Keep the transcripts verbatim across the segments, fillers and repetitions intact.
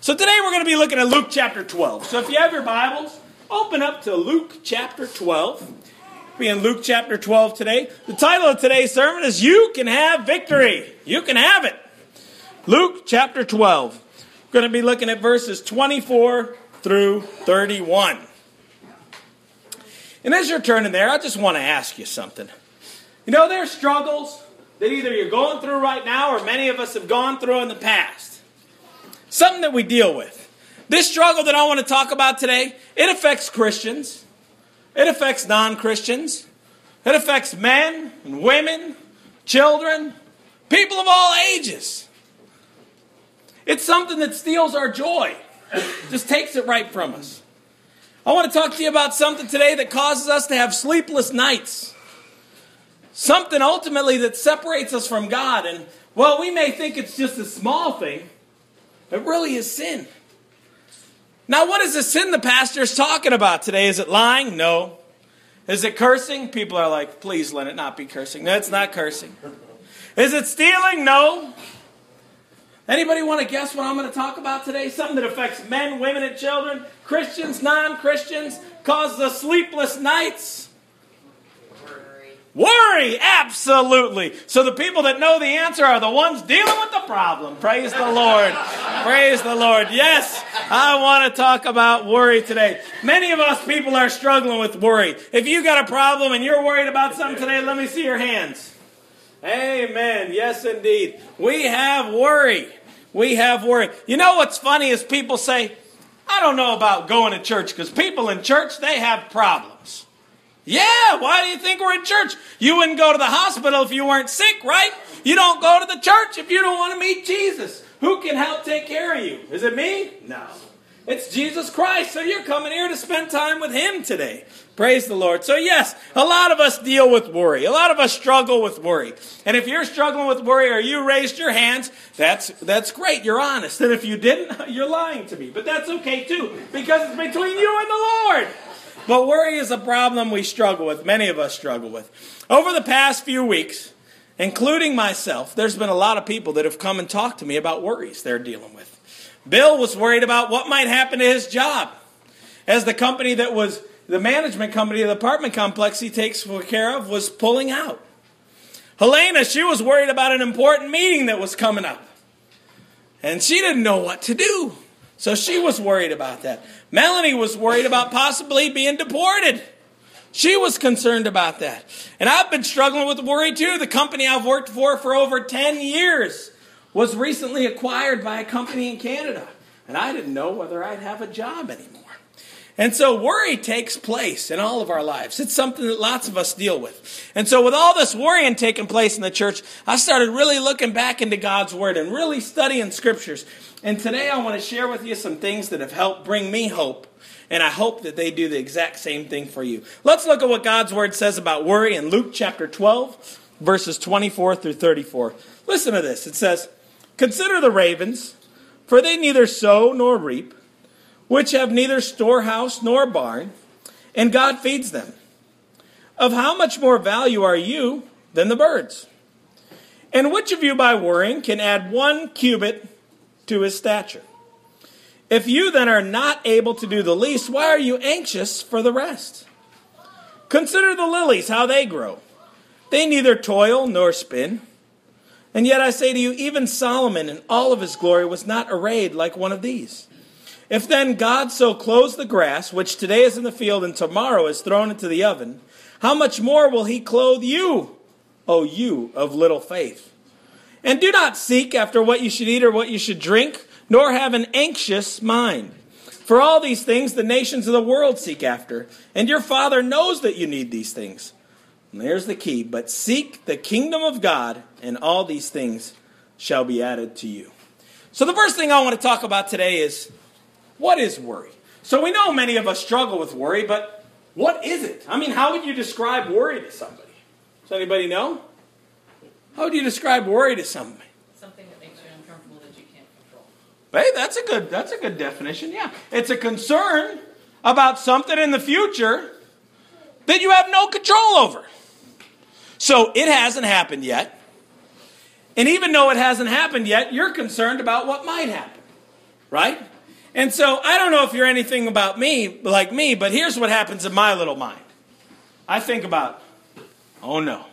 So today we're going to be looking at Luke chapter twelve. So if you have your Bibles, open up to Luke chapter twelve. We'll be in Luke chapter twelve today. The title of today's sermon is You Can Have Victory. You can have it. Luke chapter twelve. We're going to be looking at verses twenty-four through thirty-one. And as you're turning there, I just want to ask you something. You know, there are struggles that either you're going through right now or many of us have gone through in the past. Something that we deal with. This struggle that I want to talk about today, it affects Christians. It affects non-Christians. It affects men and women, children, people of all ages. It's something that steals our joy. Just takes it right from us. I want to talk to you about something today that causes us to have sleepless nights. Something ultimately that separates us from God. And while we may think it's just a small thing, it really is sin. Now, what is the sin the pastor is talking about today? Is it lying? No. Is it cursing? People are like, please let it not be cursing. No, it's not cursing. Is it stealing? No. Anybody want to guess what I'm going to talk about today? Something that affects men, women, and children, Christians, non-Christians, causes us sleepless nights. Worry, absolutely. So the people that know the answer are the ones dealing with the problem. Praise the Lord. Praise the Lord. Yes, I want to talk about worry today. Many of us people are struggling with worry. If you got a problem and you're worried about something today, let me see your hands. Amen. Yes, indeed. We have worry. We have worry. You know what's funny is people say, I don't know about going to church because people in church, they have problems. Yeah, why do you think we're in church? You wouldn't go to the hospital if you weren't sick, right? You don't go to the church if you don't want to meet Jesus. Who can help take care of you? Is it me? No. It's Jesus Christ. So you're coming here to spend time with Him today. Praise the Lord. So yes, a lot of us deal with worry. A lot of us struggle with worry. And if you're struggling with worry or you raised your hands, that's that's great. You're honest. And if you didn't, you're lying to me. But that's okay too, because it's between you and the Lord. But worry is a problem we struggle with. Many of us struggle with. Over the past few weeks, including myself, there's been a lot of people that have come and talked to me about worries they're dealing with. Bill was worried about what might happen to his job as the company that was, the management company of the apartment complex he takes care of was pulling out. Helena, she was worried about an important meeting that was coming up. And she didn't know what to do. So she was worried about that. Melanie was worried about possibly being deported. She was concerned about that. And I've been struggling with worry too. The company I've worked for for over ten years was recently acquired by a company in Canada. And I didn't know whether I'd have a job anymore. And so worry takes place in all of our lives. It's something that lots of us deal with. And so with all this worrying taking place in the church, I started really looking back into God's Word and really studying Scriptures. And today I want to share with you some things that have helped bring me hope. And I hope that they do the exact same thing for you. Let's look at what God's Word says about worry in Luke chapter twelve, verses twenty-four through thirty-four. Listen to this. It says, Consider the ravens, for they neither sow nor reap, which have neither storehouse nor barn, and God feeds them. Of how much more value are you than the birds? And which of you by worrying can add one cubit to his stature? If you then are not able to do the least, why are you anxious for the rest? Consider the lilies, how they grow. They neither toil nor spin. And yet I say to you, even Solomon in all of his glory was not arrayed like one of these. If then God so clothes the grass, which today is in the field and tomorrow is thrown into the oven, how much more will he clothe you, O you of little faith? And do not seek after what you should eat or what you should drink, nor have an anxious mind. For all these things the nations of the world seek after, and your Father knows that you need these things. And there's the key, but seek the kingdom of God, and all these things shall be added to you. So the first thing I want to talk about today is, what is worry? So we know many of us struggle with worry, but what is it? I mean, how would you describe worry to somebody? Does anybody know? How would you describe worry to somebody? Something that makes you uncomfortable that you can't control. Hey, that's a good, that's a good definition, yeah. It's a concern about something in the future that you have no control over. So it hasn't happened yet. And even though it hasn't happened yet, you're concerned about what might happen. right? And so I don't know if you're anything about me, like me, but here's what happens in my little mind. I think about, oh no,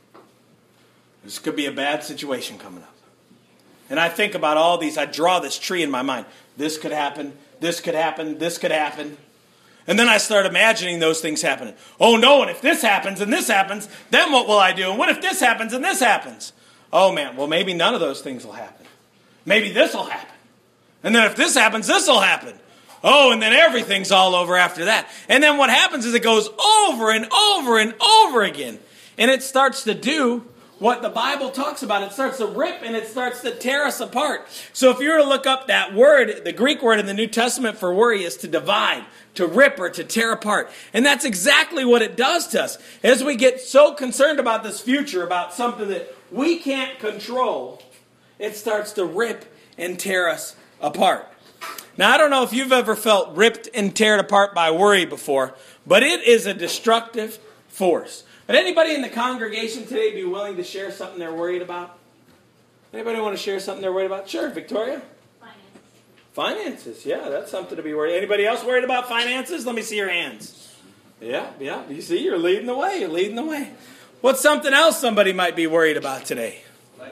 this could be a bad situation coming up. And I think about all these, I draw this tree in my mind. This could happen, this could happen, this could happen. And then I start imagining those things happening. Oh no, and if this happens and this happens, then what will I do? And what if this happens and this happens? Oh man, well maybe none of those things will happen. Maybe this will happen. And then if this happens, this will happen. Oh, and then everything's all over after that. And then what happens is it goes over and over and over again. And it starts to do what the Bible talks about. It starts to rip and it starts to tear us apart. So if you were to look up that word, the Greek word in the New Testament for worry is to divide, to rip, or to tear apart. And that's exactly what it does to us. As we get so concerned about this future, about something that we can't control, it starts to rip and tear us apart. Now, I don't know if you've ever felt ripped and teared apart by worry before, but it is a destructive force. Would anybody in the congregation today be willing to share something they're worried about? Anybody want to share something they're worried about? Sure, Victoria? Finances. Finances, yeah, that's something to be worried. Anybody else worried about finances? Let me see your hands. Yeah, yeah, you see, you're leading the way, you're leading the way. What's something else somebody might be worried about today?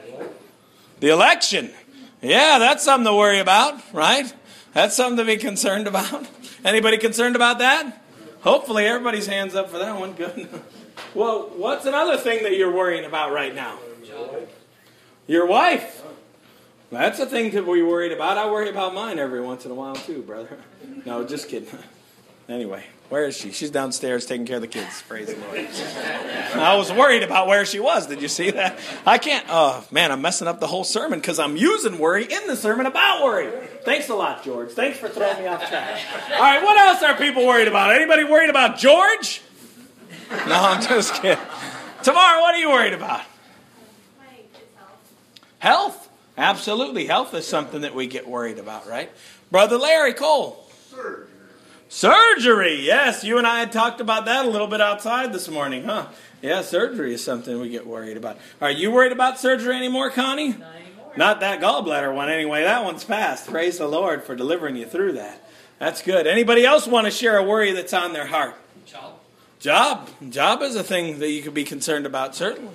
The election. Yeah, that's something to worry about, right? That's something to be concerned about. Anybody concerned about that? Hopefully everybody's hands up for that one. Good. Well, what's another thing that you're worrying about right now? Your wife. That's a thing to be worried about. I worry about mine every once in a while too, brother. No, just kidding. Anyway, where is she? She's downstairs taking care of the kids. Praise the Lord. I was worried about where she was. Did you see that? I can't. Oh, man, I'm messing up the whole sermon because I'm using worry in the sermon about worry. Thanks a lot, George. Thanks for throwing me off track. All right, what else are people worried about? Anybody worried about George? No, I'm just kidding. Tamara, what are you worried about? My kids' health. Health? Absolutely. Health is something that we get worried about, right? Brother Larry Cole. Surgery. Surgery. Yes, you and I had talked about that a little bit outside this morning, huh? Yeah, surgery is something we get worried about. Are you worried about surgery anymore, Connie? Not anymore. Not that gallbladder one anyway. That one's passed. Praise the Lord for delivering you through that. That's good. Anybody else want to share a worry that's on their heart? Job. Job. Job is a thing that you could be concerned about, certainly.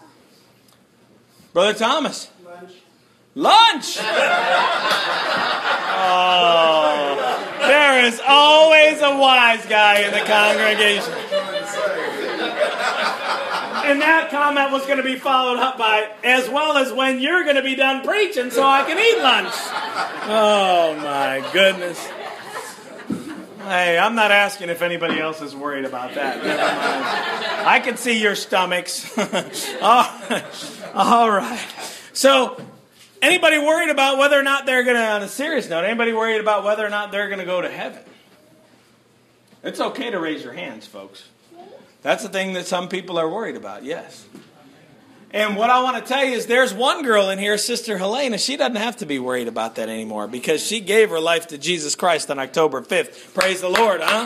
Brother Thomas. Lunch. Lunch! Oh, there is always a wise guy in the congregation. And that comment was going to be followed up by, as well as when you're going to be done preaching so I can eat lunch. Oh, my goodness. Hey, I'm not asking if anybody else is worried about that. Never mind. I can see your stomachs. Oh, all right. So, anybody worried about whether or not they're going to, on a serious note, anybody worried about whether or not they're going to go to heaven? It's okay to raise your hands, folks. That's the thing that some people are worried about, yes. And what I want to tell you is there's one girl in here, Sister Helena, she doesn't have to be worried about that anymore because she gave her life to Jesus Christ on October fifth. Praise the Lord, huh?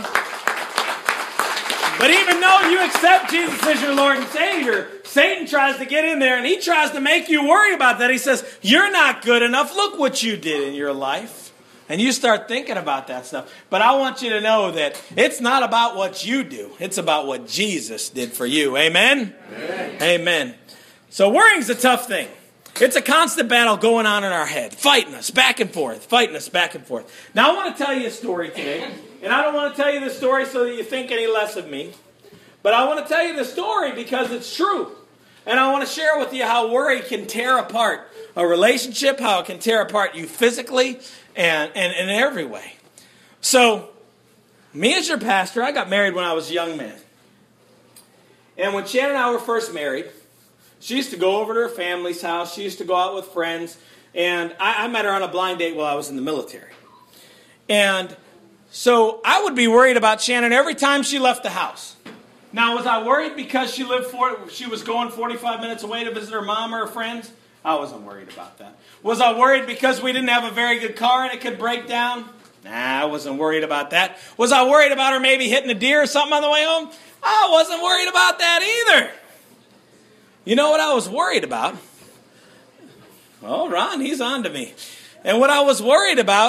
But even though you accept Jesus as your Lord and Savior, Satan tries to get in there and he tries to make you worry about that. He says, you're not good enough. Look what you did in your life. And you start thinking about that stuff. But I want you to know that it's not about what you do. It's about what Jesus did for you. Amen? Amen. Amen. So worrying's a tough thing. It's a constant battle going on in our head, fighting us back and forth, fighting us back and forth. Now I want to tell you a story today, and I don't want to tell you the story so that you think any less of me, but I want to tell you the story because it's true. And I want to share with you how worry can tear apart a relationship, how it can tear apart you physically and, and, and in every way. So, me as your pastor, I got married when I was a young man. And when Shannon and I were first married, she used to go over to her family's house. She used to go out with friends. And I, I met her on a blind date while I was in the military. And so I would be worried about Shannon every time she left the house. Now, was I worried because she lived for, she was going forty-five minutes away to visit her mom or her friends? I wasn't worried about that. Was I worried because we didn't have a very good car and it could break down? Nah, I wasn't worried about that. Was I worried about her maybe hitting a deer or something on the way home? I wasn't worried about that either. You know what I was worried about? Oh, Ron, he's on to me. And what I was worried about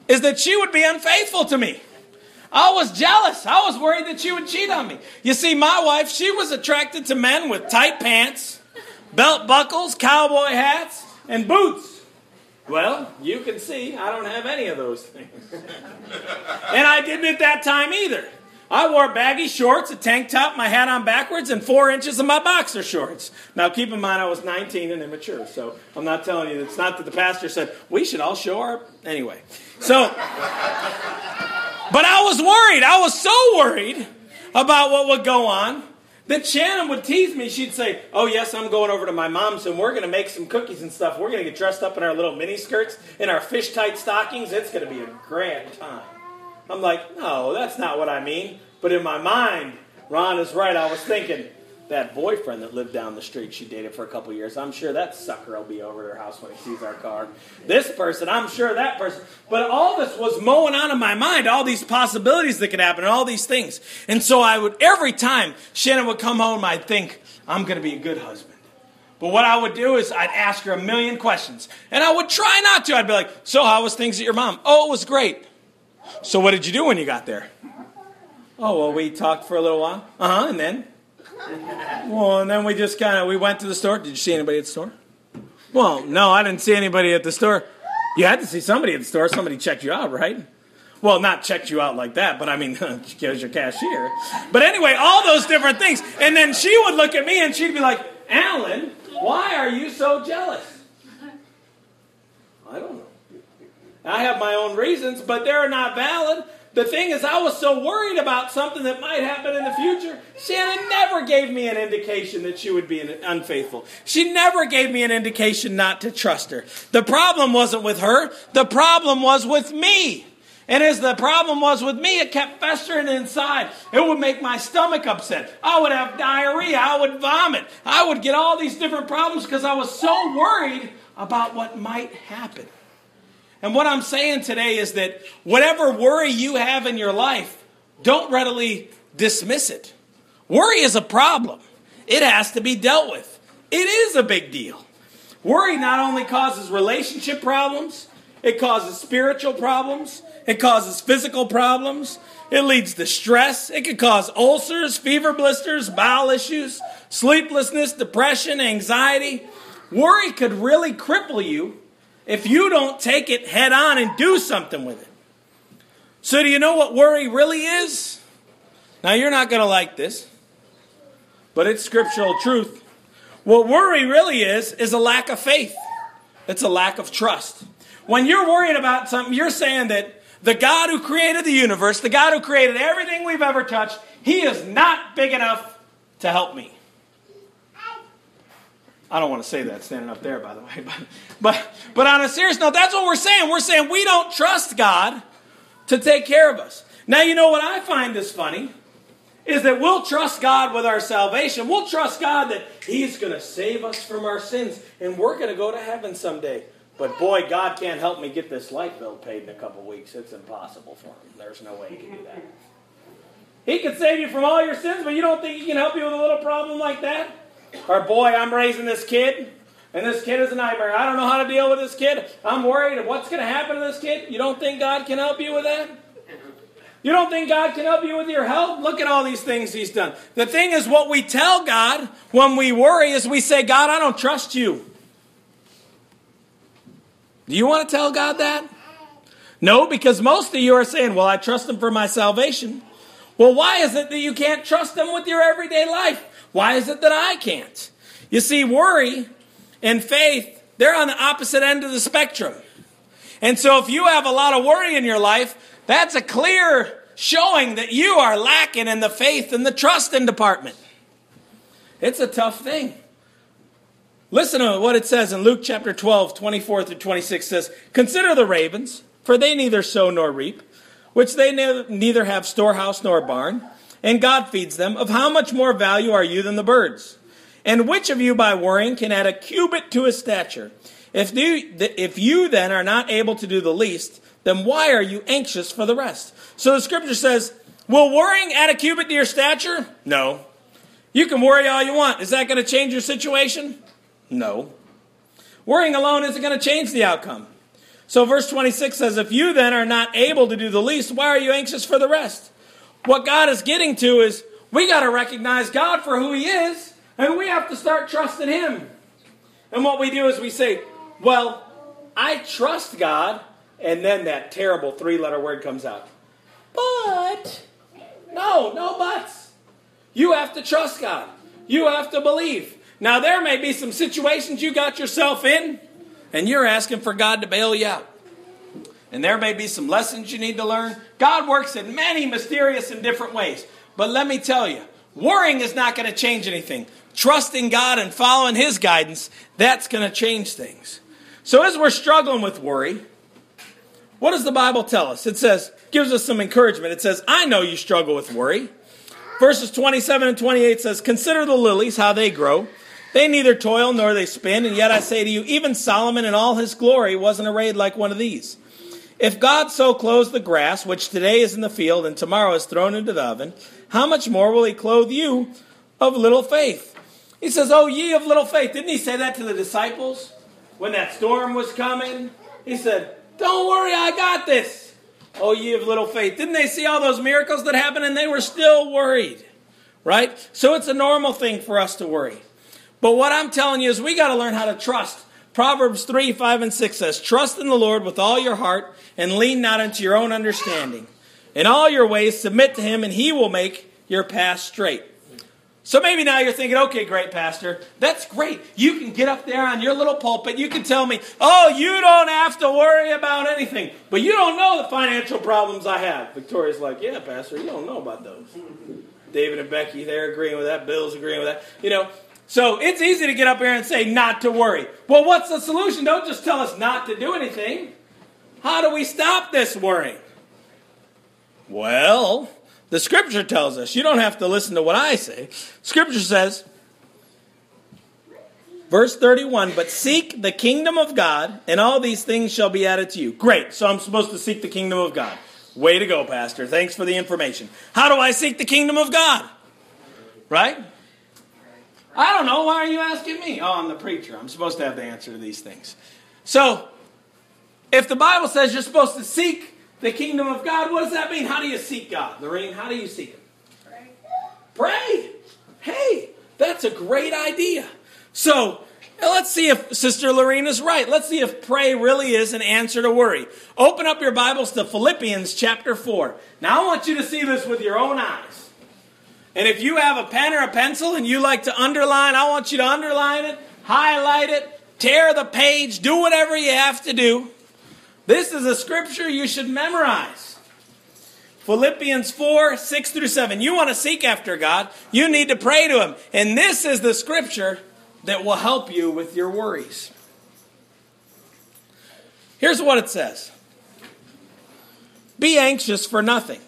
is that she would be unfaithful to me. I was jealous. I was worried that she would cheat on me. You see, my wife, she was attracted to men with tight pants, belt buckles, cowboy hats, and boots. Well, you can see I don't have any of those things. And I didn't at that time either. I wore baggy shorts, a tank top, my hat on backwards, and four inches of my boxer shorts. Now, keep in mind, I was nineteen and immature, so I'm not telling you. It's not that the pastor said, we should all show our... Anyway, so... But I was worried. I was so worried about what would go on that Shannon would tease me. She'd say, oh, yes, I'm going over to my mom's, and we're going to make some cookies and stuff. We're going to get dressed up in our little mini skirts and our fish-tight stockings. It's going to be a grand time. I'm like, no, that's not what I mean. But in my mind, Ron is right. I was thinking, that boyfriend that lived down the street she dated for a couple years, I'm sure that sucker will be over at her house when he sees our car. This person, I'm sure that person. But all this was mowing on in my mind, all these possibilities that could happen, and all these things. And so I would, every time Shannon would come home, I'd think, I'm going to be a good husband. But what I would do is I'd ask her a million questions. And I would try not to. I'd be like, so how was things at your mom? Oh, it was great. So what did you do when you got there? Oh, well, we talked for a little while. Uh-huh, and then? Well, and then we just kind of, we went to the store. Did you see anybody at the store? Well, no, I didn't see anybody at the store. You had to see somebody at the store. Somebody checked you out, right? Well, not checked you out like that, but I mean, as your cashier. But anyway, all those different things. And then she would look at me and she'd be like, Alan, why are you so jealous? I don't know. I have my own reasons, but they're not valid. The thing is, I was so worried about something that might happen in the future. Shannon never gave me an indication that she would be unfaithful. She never gave me an indication not to trust her. The problem wasn't with her. The problem was with me. And as the problem was with me, it kept festering inside. It would make my stomach upset. I would have diarrhea. I would vomit. I would get all these different problems because I was so worried about what might happen. And what I'm saying today is that whatever worry you have in your life, don't readily dismiss it. Worry is a problem. It has to be dealt with. It is a big deal. Worry not only causes relationship problems, it causes spiritual problems, it causes physical problems, it leads to stress, it could cause ulcers, fever blisters, bowel issues, sleeplessness, depression, anxiety. Worry could really cripple you if you don't take it head on and do something with it. So do you know what worry really is? Now you're not going to like this, but it's scriptural truth. What worry really is, is a lack of faith. It's a lack of trust. When you're worried about something, you're saying that the God who created the universe, the God who created everything we've ever touched, he is not big enough to help me. I don't want to say that standing up there, by the way. But, but, but on a serious note, that's what we're saying. We're saying we don't trust God to take care of us. Now, you know what I find is funny is that we'll trust God with our salvation. We'll trust God that he's going to save us from our sins, and we're going to go to heaven someday. But boy, God can't help me get this light bill paid in a couple weeks. It's impossible for him. There's no way he can do that. He can save you from all your sins, but you don't think he can help you with a little problem like that? Or, boy, I'm raising this kid, and this kid is a nightmare. I don't know how to deal with this kid. I'm worried. What's going to happen to this kid? You don't think God can help you with that? You don't think God can help you with your health? Look at all these things he's done. The thing is, what we tell God when we worry is we say, God, I don't trust you. Do you want to tell God that? No, because most of you are saying, well, I trust him for my salvation. Well, why is it that you can't trust him with your everyday life? Why is it that I can't? You see, worry and faith, they're on the opposite end of the spectrum. And so if you have a lot of worry in your life, that's a clear showing that you are lacking in the faith and the trusting department. It's a tough thing. Listen to what it says in Luke chapter twelve, twenty-four through twenty-six says, consider the ravens, for they neither sow nor reap, which they ne- neither have storehouse nor barn, and God feeds them. Of how much more value are you than the birds? And which of you by worrying can add a cubit to his stature? If you, if you then are not able to do the least, then why are you anxious for the rest? So the scripture says, will worrying add a cubit to your stature? No. You can worry all you want. Is that going to change your situation? No. Worrying alone isn't going to change the outcome. So verse twenty-six says, if you then are not able to do the least, why are you anxious for the rest? What God is getting to is we got to recognize God for who he is, and we have to start trusting him. And what we do is we say, well, I trust God, and then that terrible three-letter word comes out. But, no, no buts. You have to trust God. You have to believe. Now, there may be some situations you got yourself in, and you're asking for God to bail you out. And there may be some lessons you need to learn. God works in many mysterious and different ways. But let me tell you, worrying is not going to change anything. Trusting God and following his guidance, that's going to change things. So as we're struggling with worry, what does the Bible tell us? It says, gives us some encouragement. It says, I know you struggle with worry. Verses twenty-seven and twenty-eight says, consider the lilies, how they grow. They neither toil nor they spin, and yet I say to you, even Solomon in all his glory wasn't arrayed like one of these. If God so clothes the grass, which today is in the field and tomorrow is thrown into the oven, how much more will he clothe you of little faith? He says, oh, ye of little faith. Didn't he say that to the disciples when that storm was coming? He said, don't worry, I got this. Oh, ye of little faith. Didn't they see all those miracles that happened and they were still worried? Right? So it's a normal thing for us to worry. But what I'm telling you is we got to learn how to trust. Proverbs three, five, and six says, trust in the Lord with all your heart and lean not into your own understanding. In all your ways submit to him and he will make your path straight. So maybe now you're thinking, okay, great, Pastor. That's great. You can get up there on your little pulpit. You can tell me, oh, you don't have to worry about anything. But you don't know the financial problems I have. Victoria's like, yeah, Pastor, you don't know about those. David and Becky, they're agreeing with that. Bill's agreeing with that. You know, so it's easy to get up here and say not to worry. Well, what's the solution? Don't just tell us not to do anything. How do we stop this worrying? Well, the Scripture tells us. You don't have to listen to what I say. Scripture says, verse thirty-one, but seek the kingdom of God, and all these things shall be added to you. Great, so I'm supposed to seek the kingdom of God. Way to go, Pastor. Thanks for the information. How do I seek the kingdom of God? Right? I don't know. Why are you asking me? Oh, I'm the preacher. I'm supposed to have the answer to these things. So, if the Bible says you're supposed to seek the kingdom of God, what does that mean? How do you seek God? Lorraine, how do you seek him? Pray. Pray. Hey, that's a great idea. So, let's see if Sister Lorraine is right. Let's see if pray really is an answer to worry. Open up your Bibles to Philippians chapter four. Now, I want you to see this with your own eyes. And if you have a pen or a pencil and you like to underline, I want you to underline it, highlight it, tear the page, do whatever you have to do. This is a scripture you should memorize. Philippians four, six through seven. You want to seek after God, you need to pray to him. And this is the scripture that will help you with your worries. Here's what it says. Be anxious for nothing,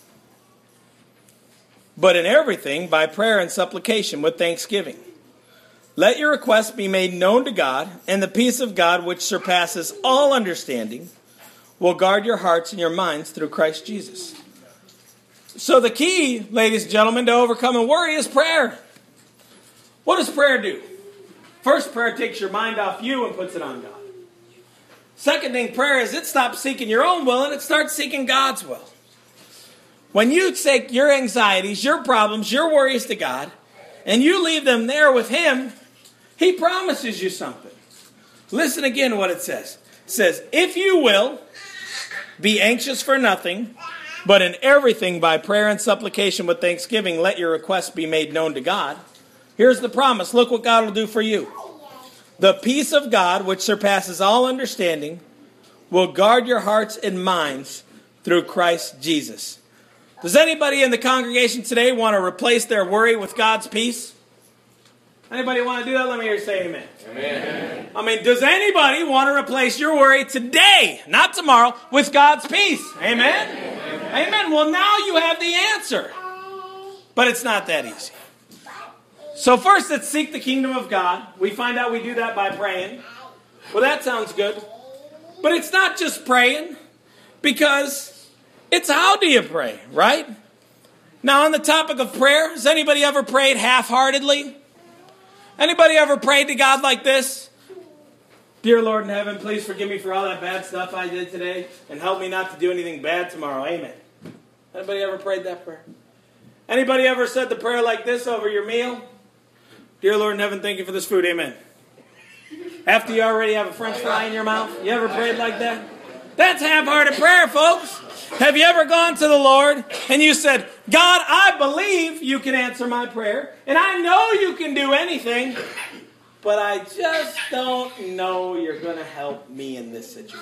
but in everything, by prayer and supplication with thanksgiving. Let your requests be made known to God, and the peace of God, which surpasses all understanding, will guard your hearts and your minds through Christ Jesus. So the key, ladies and gentlemen, to overcoming worry is prayer. What does prayer do? First, prayer takes your mind off you and puts it on God. Second thing, prayer is it stops seeking your own will and it starts seeking God's will. When you take your anxieties, your problems, your worries to God, and you leave them there with him, he promises you something. Listen again to what it says. It says, if you will, be anxious for nothing, but in everything by prayer and supplication with thanksgiving, let your requests be made known to God. Here's the promise. Look what God will do for you. The peace of God, which surpasses all understanding, will guard your hearts and minds through Christ Jesus. Does anybody in the congregation today want to replace their worry with God's peace? Anybody want to do that? Let me hear you say amen. Amen. I mean, does anybody want to replace your worry today, not tomorrow, with God's peace? Amen? Amen. Amen. Well, now you have the answer. But it's not that easy. So first, let's seek the kingdom of God. We find out we do that by praying. Well, that sounds good. But it's not just praying, because it's how do you pray, right? Now, on the topic of prayer, has anybody ever prayed half-heartedly? Anybody ever prayed to God like this? Dear Lord in heaven, please forgive me for all that bad stuff I did today and help me not to do anything bad tomorrow. Amen. Anybody ever prayed that prayer? Anybody ever said the prayer like this over your meal? Dear Lord in heaven, thank you for this food. Amen. After you already have a French fry in your mouth? You ever prayed like that? That's half-hearted prayer, folks. Have you ever gone to the Lord and you said, God, I believe you can answer my prayer, and I know you can do anything, but I just don't know you're going to help me in this situation.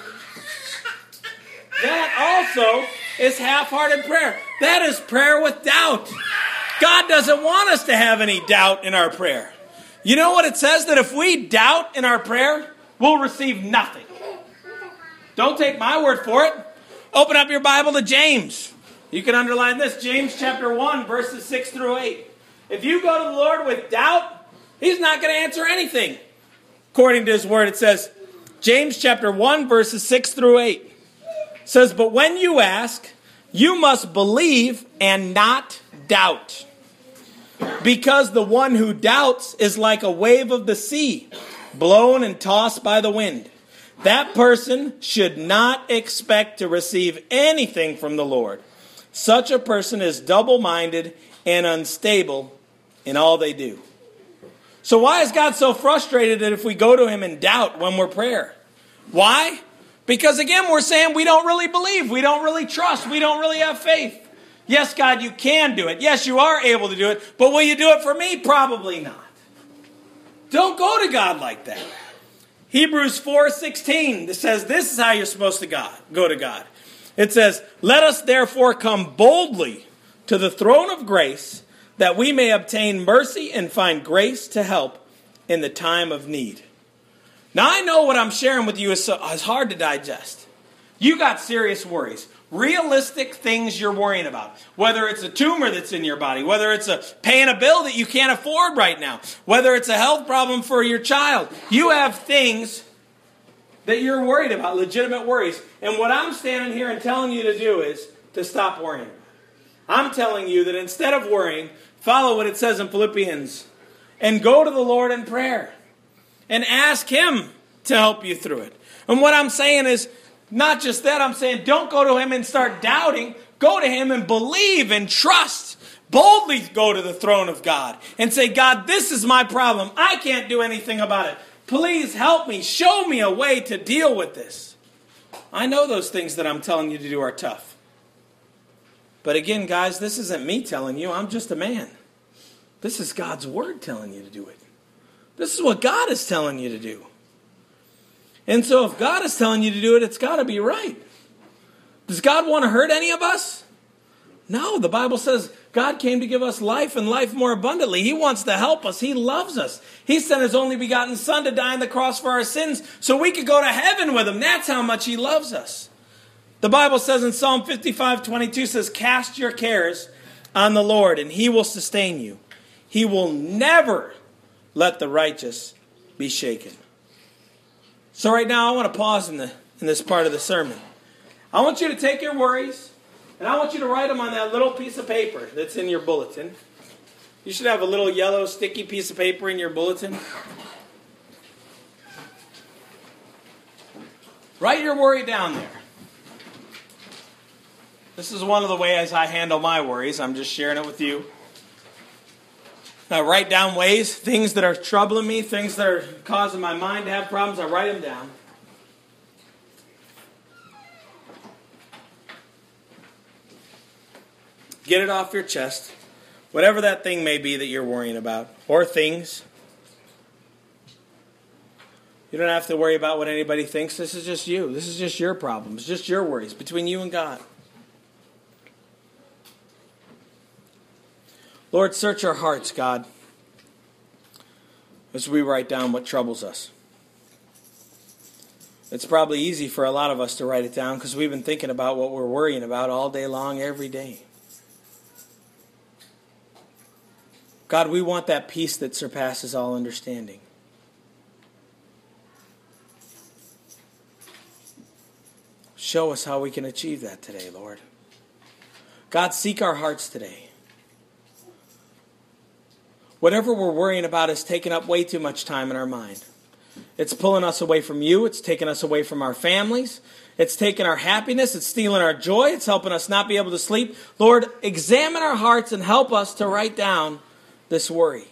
That also is half-hearted prayer. That is prayer with doubt. God doesn't want us to have any doubt in our prayer. You know what it says? That if we doubt in our prayer, we'll receive nothing. Don't take my word for it. Open up your Bible to James. You can underline this. James chapter one, verses six through eight. If you go to the Lord with doubt, He's not going to answer anything. According to His word, it says, James chapter one, verses six through eight. It says, but when you ask, you must believe and not doubt. Because the one who doubts is like a wave of the sea, blown and tossed by the wind. That person should not expect to receive anything from the Lord. Such a person is double-minded and unstable in all they do. So why is God so frustrated that if we go to Him in doubt when we're prayer? Why? Because again, we're saying we don't really believe. We don't really trust. We don't really have faith. Yes, God, you can do it. Yes, you are able to do it. But will you do it for me? Probably not. Don't go to God like that. Hebrews four sixteen says this is how you're supposed to God, go to God. It says, let us therefore come boldly to the throne of grace that we may obtain mercy and find grace to help in the time of need. Now I know what I'm sharing with you is, so, is hard to digest. You got serious worries. Realistic things you're worrying about. Whether it's a tumor that's in your body, whether it's a paying a bill that you can't afford right now, whether it's a health problem for your child. You have things that you're worried about, legitimate worries. And what I'm standing here and telling you to do is to stop worrying. I'm telling you that instead of worrying, follow what it says in Philippians and go to the Lord in prayer and ask Him to help you through it. And what I'm saying is, not just that, I'm saying don't go to Him and start doubting. Go to Him and believe and trust. Boldly go to the throne of God and say, God, this is my problem. I can't do anything about it. Please help me. Show me a way to deal with this. I know those things that I'm telling you to do are tough. But again, guys, this isn't me telling you. I'm just a man. This is God's word telling you to do it. This is what God is telling you to do. And so if God is telling you to do it, it's got to be right. Does God want to hurt any of us? No, the Bible says God came to give us life and life more abundantly. He wants to help us. He loves us. He sent His only begotten Son to die on the cross for our sins so we could go to heaven with Him. That's how much He loves us. The Bible says in Psalm fifty-five twenty-two says, cast your cares on the Lord and He will sustain you. He will never let the righteous be shaken. So right now, I want to pause in, the, in this part of the sermon. I want you to take your worries, and I want you to write them on that little piece of paper that's in your bulletin. You should have a little yellow sticky piece of paper in your bulletin. Write your worry down there. This is one of the ways I handle my worries. I'm just sharing it with you. I write down ways, things that are troubling me, things that are causing my mind to have problems. I write them down. Get it off your chest. Whatever that thing may be that you're worrying about. Or things. You don't have to worry about what anybody thinks. This is just you. This is just your problems. Just your worries between you and God. Lord, search our hearts, God, as we write down what troubles us. It's probably easy for a lot of us to write it down because we've been thinking about what we're worrying about all day long, every day. God, we want that peace that surpasses all understanding. Show us how we can achieve that today, Lord. God, seek our hearts today. Whatever we're worrying about is taking up way too much time in our mind. It's pulling us away from you. It's taking us away from our families. It's taking our happiness. It's stealing our joy. It's helping us not be able to sleep. Lord, examine our hearts and help us to write down this worry.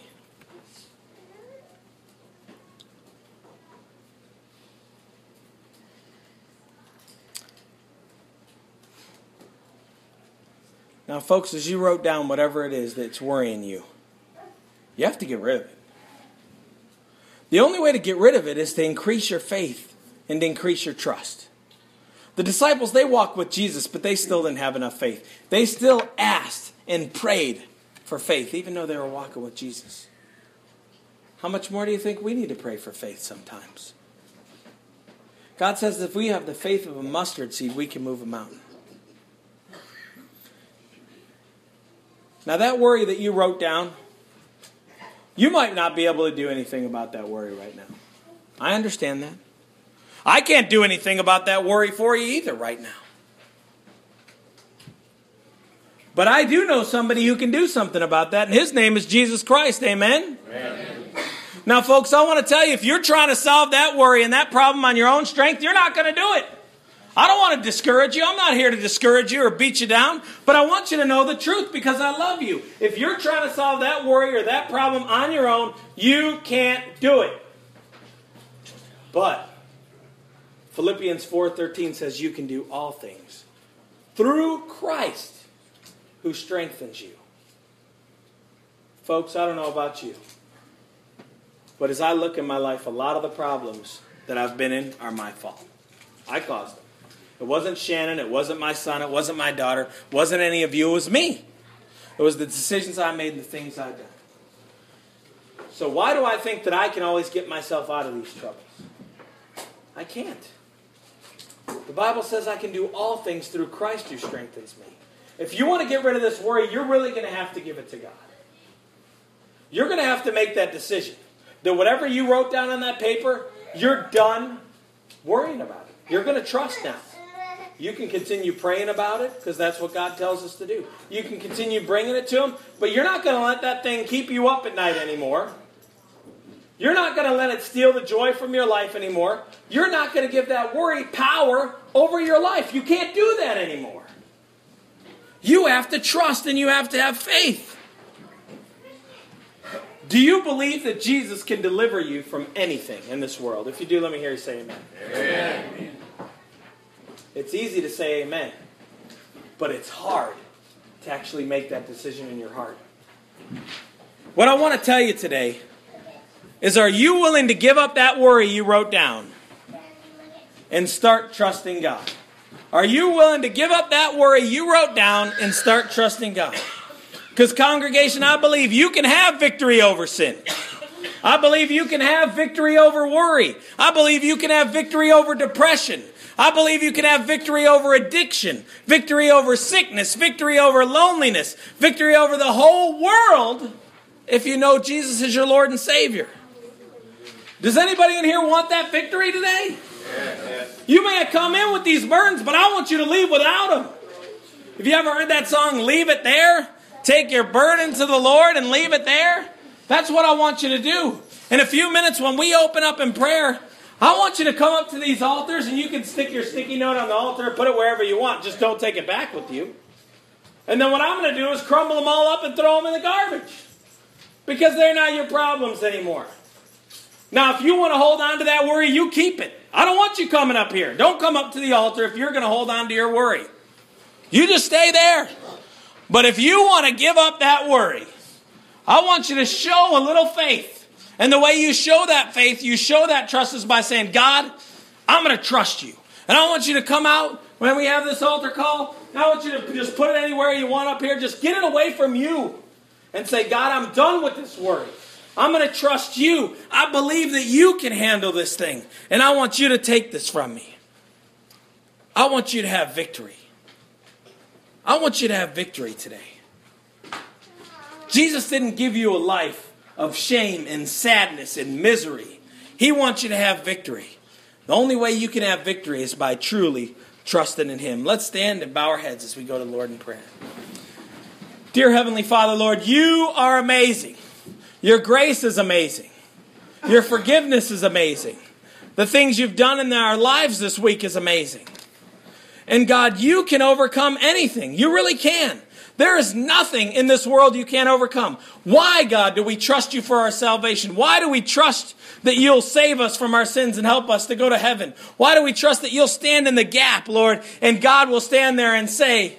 Now, folks, as you wrote down whatever it is that's worrying you, you have to get rid of it. The only way to get rid of it is to increase your faith and to increase your trust. The disciples, they walked with Jesus, but they still didn't have enough faith. They still asked and prayed for faith, even though they were walking with Jesus. How much more do you think we need to pray for faith sometimes? God says if we have the faith of a mustard seed, we can move a mountain. Now that worry that you wrote down, you might not be able to do anything about that worry right now. I understand that. I can't do anything about that worry for you either right now. But I do know somebody who can do something about that, and his name is Jesus Christ. Amen? Amen. Now, folks, I want to tell you, if you're trying to solve that worry and that problem on your own strength, you're not going to do it. I don't want to discourage you. I'm not here to discourage you or beat you down. But I want you to know the truth because I love you. If you're trying to solve that worry or that problem on your own, you can't do it. But Philippians four thirteen says you can do all things through Christ who strengthens you. Folks, I don't know about you. But as I look in my life, a lot of the problems that I've been in are my fault. I caused them. It wasn't Shannon, it wasn't my son, it wasn't my daughter, it wasn't any of you, it was me. It was the decisions I made and the things I've done. So why do I think that I can always get myself out of these troubles? I can't. The Bible says I can do all things through Christ who strengthens me. If you want to get rid of this worry, you're really going to have to give it to God. You're going to have to make that decision. That whatever you wrote down on that paper, you're done worrying about it. You're going to trust now. You can continue praying about it because that's what God tells us to do. You can continue bringing it to Him, but you're not going to let that thing keep you up at night anymore. You're not going to let it steal the joy from your life anymore. You're not going to give that worry power over your life. You can't do that anymore. You have to trust and you have to have faith. Do you believe that Jesus can deliver you from anything in this world? If you do, let me hear you say amen. Amen. It's easy to say amen, but it's hard to actually make that decision in your heart. What I want to tell you today is, are you willing to give up that worry you wrote down and start trusting God? Are you willing to give up that worry you wrote down and start trusting God? Because, congregation, I believe you can have victory over sin. I believe you can have victory over worry. I believe you can have victory over depression. I believe you can have victory over addiction, victory over sickness, victory over loneliness, victory over the whole world if you know Jesus is your Lord and Savior. Does anybody in here want that victory today? Yeah. You may have come in with these burdens, but I want you to leave without them. Have you ever heard that song, Leave It There? Take your burden to the Lord and leave it there? That's what I want you to do. In a few minutes when we open up in prayer, I want you to come up to these altars and you can stick your sticky note on the altar, put it wherever you want. Just don't take it back with you. And then what I'm going to do is crumble them all up and throw them in the garbage. Because they're not your problems anymore. Now, if you want to hold on to that worry, you keep it. I don't want you coming up here. Don't come up to the altar if you're going to hold on to your worry. You just stay there. But if you want to give up that worry, I want you to show a little faith. And the way you show that faith, you show that trust is by saying, God, I'm going to trust you. And I want you to come out when we have this altar call. I want you to just put it anywhere you want up here. Just get it away from you. And say, God, I'm done with this worry. I'm going to trust you. I believe that you can handle this thing. And I want you to take this from me. I want you to have victory. I want you to have victory today. Jesus didn't give you a life of shame and sadness and misery. He wants you to have victory. The only way you can have victory is by truly trusting in Him. Let's stand and bow our heads as we go to the Lord in prayer. Dear Heavenly Father, Lord, you are amazing. Your grace is amazing. Your forgiveness is amazing. The things you've done in our lives this week is amazing. And God, you can overcome anything. You really can. There is nothing in this world you can't overcome. Why, God, do we trust you for our salvation? Why do we trust that you'll save us from our sins and help us to go to heaven? Why do we trust that you'll stand in the gap, Lord, and God will stand there and say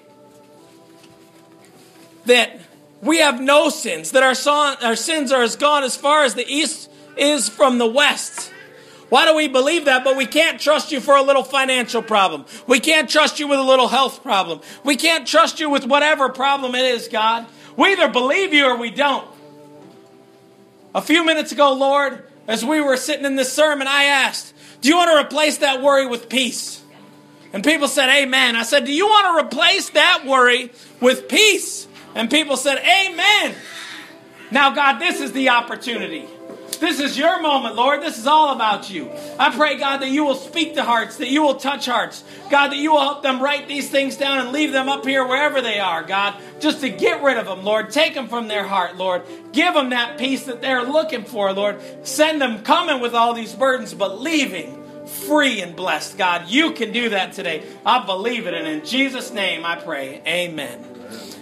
that we have no sins, that our, son, our sins are as gone as far as the east is from the west? Why do we believe that, but we can't trust you for a little financial problem? We can't trust you with a little health problem. We can't trust you with whatever problem it is, God. We either believe you or we don't. A few minutes ago, Lord, as we were sitting in this sermon, I asked, do you want to replace that worry with peace? And people said, amen. I said, do you want to replace that worry with peace? And people said, amen. Now, God, this is the opportunity. This is your moment, Lord. This is all about you. I pray, God, that you will speak to hearts, that you will touch hearts. God, that you will help them write these things down and leave them up here wherever they are, God, just to get rid of them, Lord. Take them from their heart, Lord. Give them that peace that they're looking for, Lord. Send them coming with all these burdens, but leaving free and blessed. God, you can do that today. I believe it, and in Jesus' name I pray, amen.